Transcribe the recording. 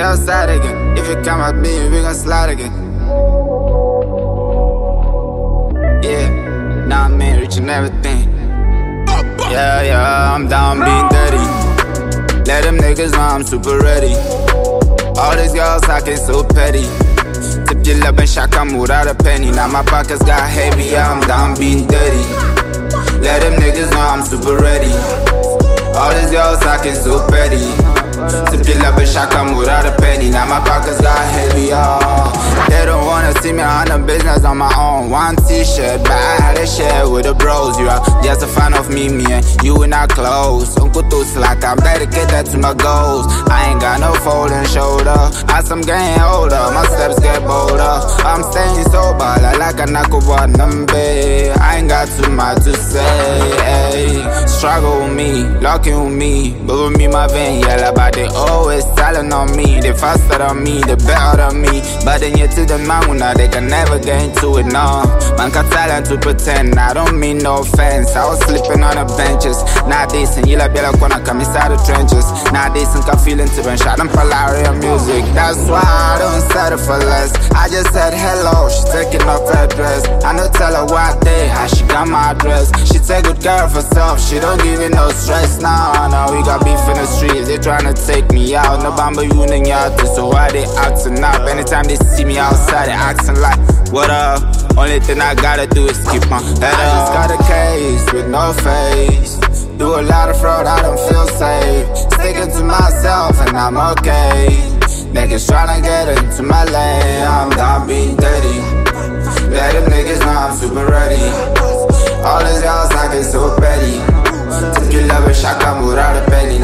outside again. If it come at me, we gon' slide again. Yeah, now I'm in, reaching everything. Yeah, I'm down being dirty. Let them niggas know I'm super ready. All these girls talking so petty. Tip your love and shock, I'm without a penny. Now my pockets got heavy, yeah, I'm down being dirty. Let them niggas know I'm super ready. All these girls talking so petty. Tip your love and shock, I'm without a penny. Now my pockets got heavy, yeah. They don't wanna see me on the business on my own. One t-shirt, but I had to share with the bros. You are just a fan of me and you and I close. Uncle Toots like I'm dedicated to my goals. I ain't got no folding shoulder. As I'm getting older, my steps get bolder. I'm staying sober, like a knuckle number. I ain't got too much to say, ay. Struggle with me, locking with me. But with me, my vein yellow, but they always telling on me. They faster than me, they better than me. But then you to the man, now they can never get into it, no. Man got talent to pretend, I don't mean no offense. I was sleeping on the benches. Now decent, you like wanna come inside the trenches. Now decent, can feel into ben shot and Polaria music. That's why I don't settle for less. I just said hello, she taking off her dress. I know tell her what day, how she got my address. She take good care of herself, she don't give you no stress. Now, we got beef in the streets, they tryna take me out. No bamba union yard, so why they acting up? Anytime they see me outside, they acting like, what up? Only thing I gotta do is keep my head up. I just got a case with no face. Do a lot of fraud, I don't feel safe. Sticking to myself and I'm okay. Niggas tryna get into my lane, I'm down being dirty. Let them niggas know I'm super ready. All these girls talking so petty. Took your love and shock, I'm without a penny.